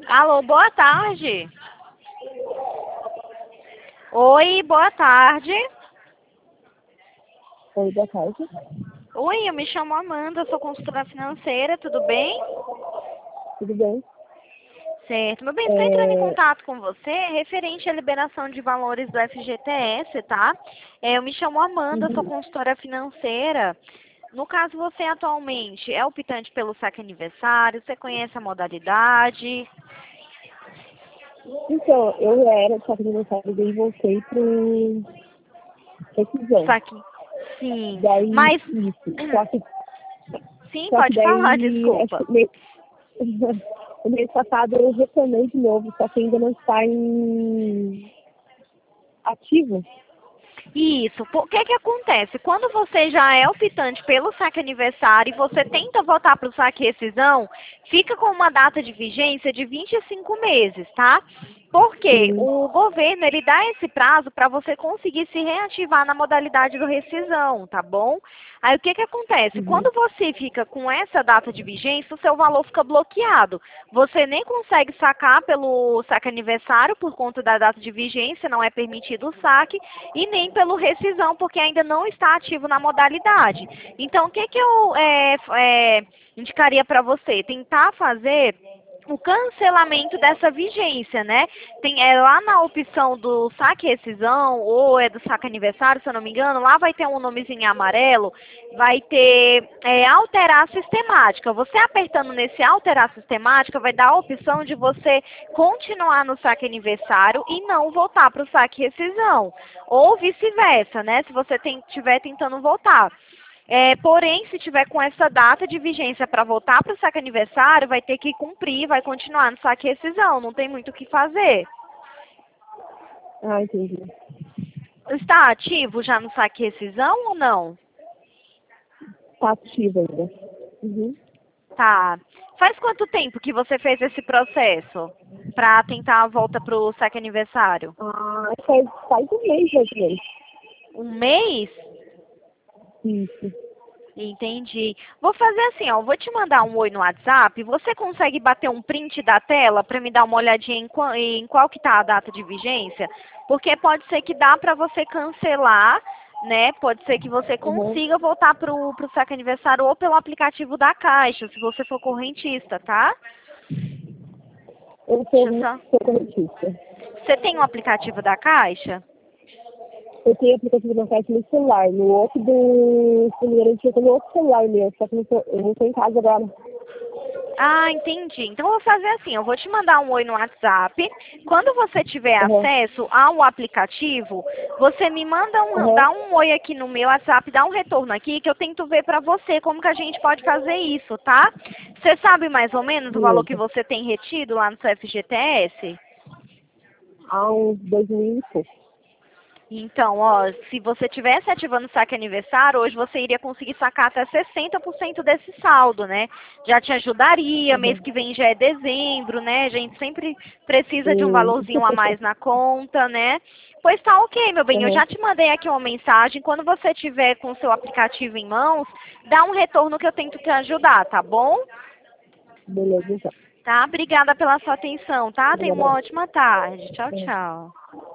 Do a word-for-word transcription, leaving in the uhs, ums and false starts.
Alô, boa tarde. Oi, boa tarde. Oi, boa tarde. Oi, eu me chamo Amanda, sou consultora financeira, tudo bem? Tudo bem? Certo. Meu bem, estou entrando em É... contato com você referente à liberação de valores do F G T S, tá? É, eu me chamo Amanda, sou uhum. consultora financeira. No caso, você atualmente é optante pelo saque aniversário, você conhece a modalidade? Então, eu era de saque de aniversário e voltei para rescisão. Saque. Sim, Daí, mas... isso. Só que, Sim, só que pode falar, daí, acho desculpa. que mês, o mês passado eu retornei de novo, só que ainda não está em ativo. Isso. O que que acontece? Quando você já é optante pelo saque aniversário e você tenta voltar para o saque rescisão, fica com uma data de vigência de vinte e cinco meses, tá? Porque Sim. o governo, ele dá esse prazo para você conseguir se reativar na modalidade do rescisão, tá bom? Aí o que que acontece? Uhum. Quando você fica com essa data de vigência, o seu valor fica bloqueado. Você nem consegue sacar pelo saque aniversário por conta da data de vigência, não é permitido o saque, e nem pelo rescisão, porque ainda não está ativo na modalidade. Então, o que que eu é, é, indicaria para você? Tentar fazer o cancelamento dessa vigência, né? Tem é lá na opção do saque rescisão ou é do saque aniversário, se eu não me engano, lá vai ter um nomezinho em amarelo, vai ter é, alterar sistemática. Você apertando nesse alterar sistemática vai dar a opção de você continuar no saque aniversário e não voltar para o saque rescisão, ou vice-versa, né? Se você estiver tentando voltar. É, porém, se tiver com essa data de vigência para voltar para o saque aniversário, vai ter que cumprir, vai continuar no saque rescisão, não tem muito o que fazer. Ah, entendi. Está ativo já no saque rescisão ou não? Está ativo ainda. Uhum. Tá. Faz quanto tempo que você fez esse processo para tentar a volta para o saque aniversário? Ah, faz, faz um mês, mais ou menos. Um mês? Isso. Entendi. Vou fazer assim, ó, vou te mandar um oi no WhatsApp. Você consegue bater um print da tela para me dar uma olhadinha em qual, em qual que tá a data de vigência? Porque pode ser que dá para você cancelar, né? Pode ser que você Uhum. consiga voltar pro pro saque aniversário ou pelo aplicativo da Caixa, se você for correntista, tá? Eu Deixa eu sou, só. sou correntista. Você tem um aplicativo da Caixa? Eu tenho aplicativo da Caixa no celular. No outro do Fundo Garantia, eu tô no outro celular meu. Só que eu não tô, eu não tô em casa agora. Ah, entendi. Então eu vou fazer assim, eu vou te mandar um oi no WhatsApp. Quando você tiver Aham. acesso ao aplicativo, você me manda um, Aham. dá um oi aqui no meu WhatsApp, dá um retorno aqui que eu tento ver pra você como que a gente pode fazer isso, tá? Você sabe mais ou menos o valor que Beleza. você tem retido lá no seu F G T S? Há uns dois mil e pouco. Então, ó, se você tivesse ativando o saque aniversário, hoje você iria conseguir sacar até sessenta por cento desse saldo, né? Já te ajudaria, mês Aham. que vem já é dezembro, né? A gente sempre precisa de um Sim. valorzinho a mais na conta, né? Pois tá ok, meu bem, eu Aham. já te mandei aqui uma mensagem. Quando você tiver com o seu aplicativo em mãos, dá um retorno que eu tento te ajudar, tá bom? Beleza, então. Tá? Obrigada pela sua atenção, tá? Tenha uma Obrigada. ótima tarde. Tchau, Aham. tchau.